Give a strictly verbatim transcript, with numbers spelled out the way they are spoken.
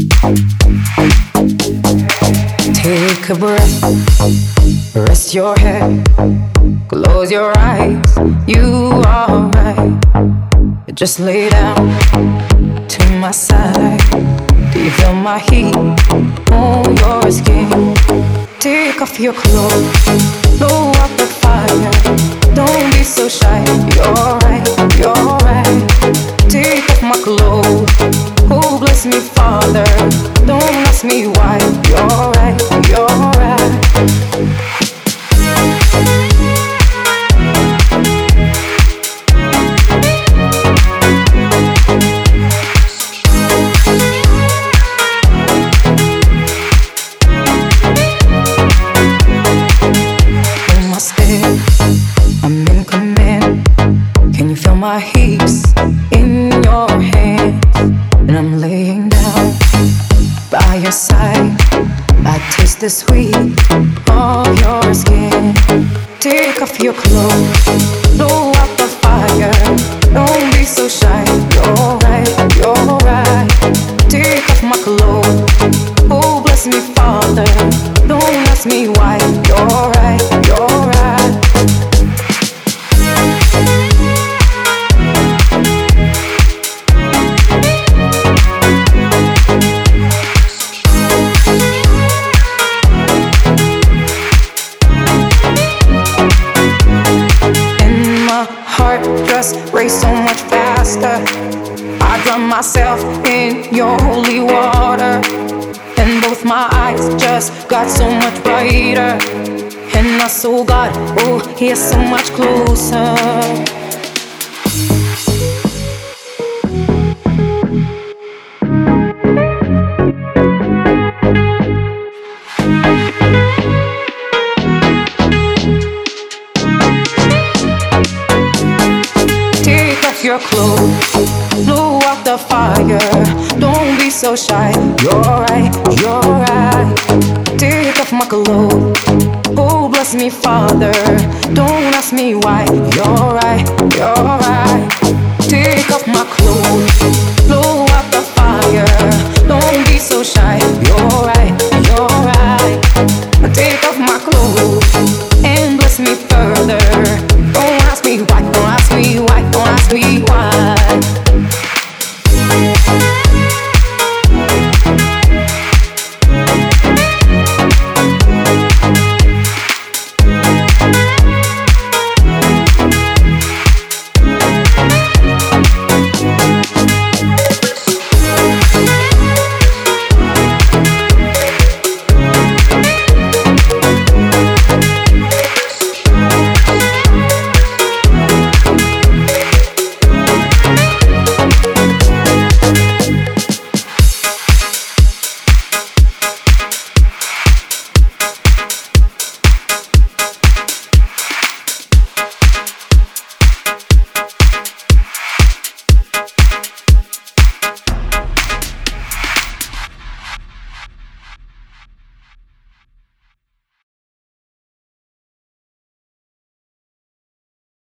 Take a breath, rest your head, close your eyes, you are right. Just lay down to my side. Do you feel my heat on your skin? Take off your clothes, blow up the fire. Don't be so shy, you're right, you're right. Take off my clothes, oh bless me Father. Don't ask me why, you're right, you're right. I'm in command. Can you feel my hips in your hands? And I'm laying down by your side. I taste the sweet of your skin. Take off your clothes, blow up the fire. Don't be so shy, you're right, you're right. Take off my clothes, oh bless me Father. Don't ask me why, you're right, you're right. Just race so much faster. I drown myself in your holy water, and both my eyes just got so much brighter. And my soul got, oh, he's so much closer. Your clothes, blow out the fire. Don't be so shy, you're right, you're right. Take off my clothes, oh bless me Father. Don't ask me why, you're right, you're right. Take off my clothes, blow out the fire. Don't be so shy, you're